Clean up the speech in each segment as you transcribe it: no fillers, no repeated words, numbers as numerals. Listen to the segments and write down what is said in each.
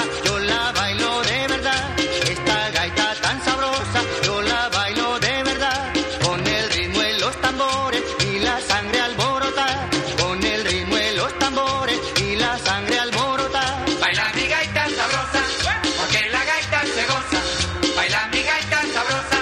yo la bailo de verdad. Esta gaita tan sabrosa, yo la bailo de verdad. Con el ritmo en los tambores y la sangre alborota. Con el ritmo en los tambores y la sangre alborota. Baila mi gaita sabrosa, porque la gaita se goza. Baila mi gaita sabrosa.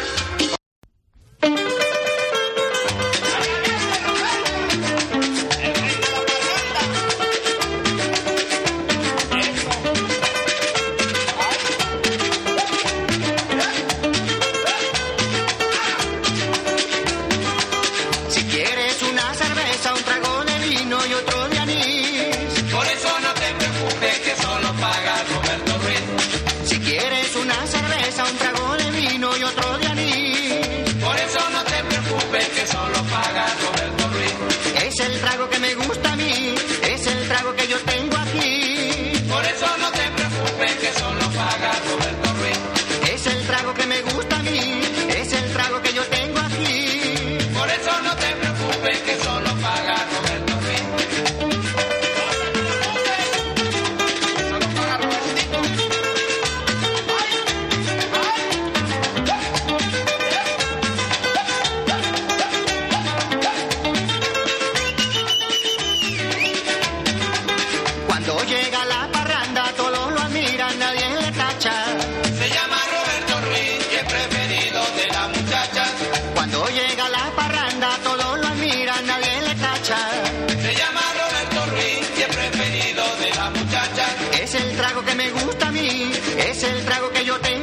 Si quieres una cerveza, un trago de vino y otro de anís. Por eso no te preocupes que solo paga Roberto Ruiz. Si quieres una cerveza, un trago de vino y otro de anís. Por eso no te preocupes que solo paga Roberto Ruiz. Es el trago que me gusta a mí, es el trago que yo tengo aquí. Por eso no te preocupes que solo paga Roberto Ruiz. Es el trago que me gusta a mí, es el trago que yo tengo aquí. Por eso no te preocupes que solo paga Roberto Ruiz. Solo paga Robertito. Cuando llega la parranda, todos lo admiran, nadie le tacha. Se llama Roberto Ruiz y es preferido de las muchachas. Cuando llega la parranda, todos lo admiran, nadie le tacha. Se llama Roberto Ruiz y es preferido de las muchachas. Es el trago que me gusta a mí, es el trago que yo tengo